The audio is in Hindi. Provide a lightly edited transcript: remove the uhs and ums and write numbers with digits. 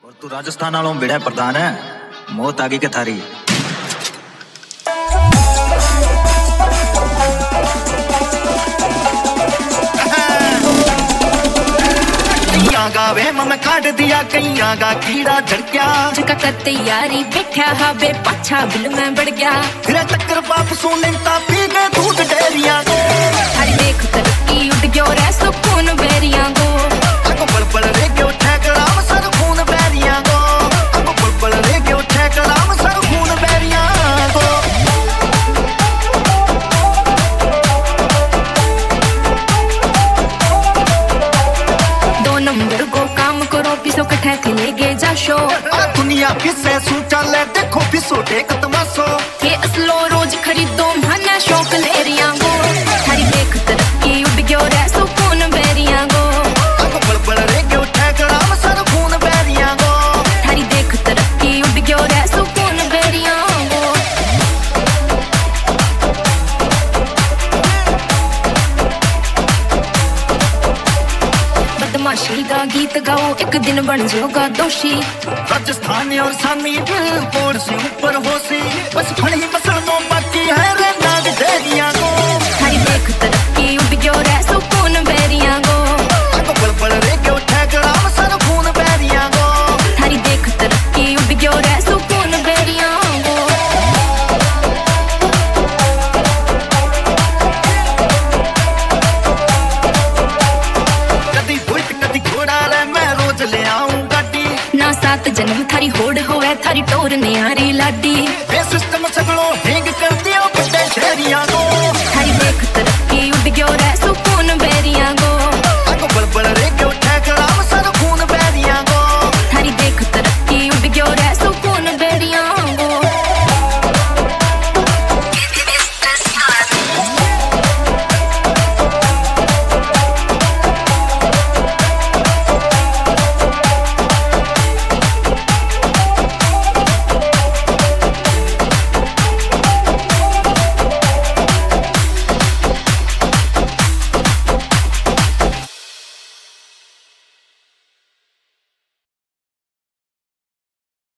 और तू राजस्थान वालों बेड़ा प्रधान है, मौत आगे के थारी। गावे मैं काट दिया कईया का कीड़ा झड़ गया, झका कर तैयारी बैठा हावे पाछा बिल में बढ़ गया। फिर टक्कर बाप सोने ता पी गए दूध डेरिया को, हर देख कर की उड़ गयो रे सुकून बेरिया को। आगो पल रे गयो ठेकराम सर खून बेरिया को, आगो पल रे गयो ठेकराम सर खून बेरिया को। नंबर को काम करो पिसो कठे थे लेगे जाशो। दुनिया पिसे सूचा ले देखो पिसो टेक तमाशो। ये असलो रोज खरीदो माने शौक ले रिया गो, थारी देख तरक्की उड़ गयो रे सुकून बेरिया गो। आगो पल रे गयो ठेकराम सर खून बेरिया गो, थारी देख तरक्की उड़ गयो रे सुकून बेरिया गो। बदमाशी का गीत गाओ एक दिन बन जाओगा दोषी। राजस्थान और सामी बोर्ड से ऊपर होशी, बस फड़ी मसलों बाकी है रे नाग डेरिया को। थारी देख तरक्की उड़ गयो रे सुकून बेरिया गो, आगो पल रे गयो ठेकराम सर खून बेरिया गो। थारी देख तरक्की उड़ गयो रे सुकून बेरिया गो। कदी बुलेट कदी घोड़ा रे मैं रोज ले आऊं गाड़ी, ना 7 जन्म थारी होड़ होवे थारी टोर न्यारी लाडी। सिस्टम सगलो